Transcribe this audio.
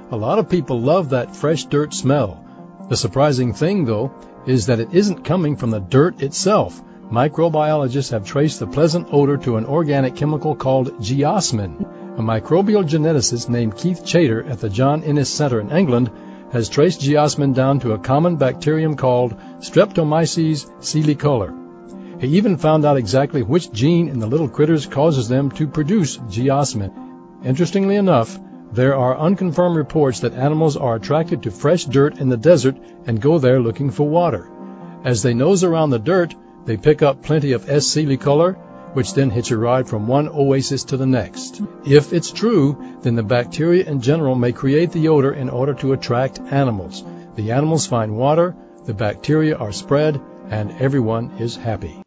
A lot of people love that fresh dirt smell. The surprising thing, though, is that it isn't coming from the dirt itself. Microbiologists have traced the pleasant odor to an organic chemical called geosmin. A microbial geneticist named Keith Chater at the John Innes Center in England has traced geosmin down to a common bacterium called Streptomyces silicolor. He even found out exactly which gene in the little critters causes them to produce geosmin. Interestingly enough, there are unconfirmed reports that animals are attracted to fresh dirt in the desert and go there looking for water. As they nose around the dirt, they pick up plenty of S. silicolor, which then hitch a ride from one oasis to the next. If it's true, then the bacteria in general may create the odor in order to attract animals. The animals find water, the bacteria are spread, and everyone is happy.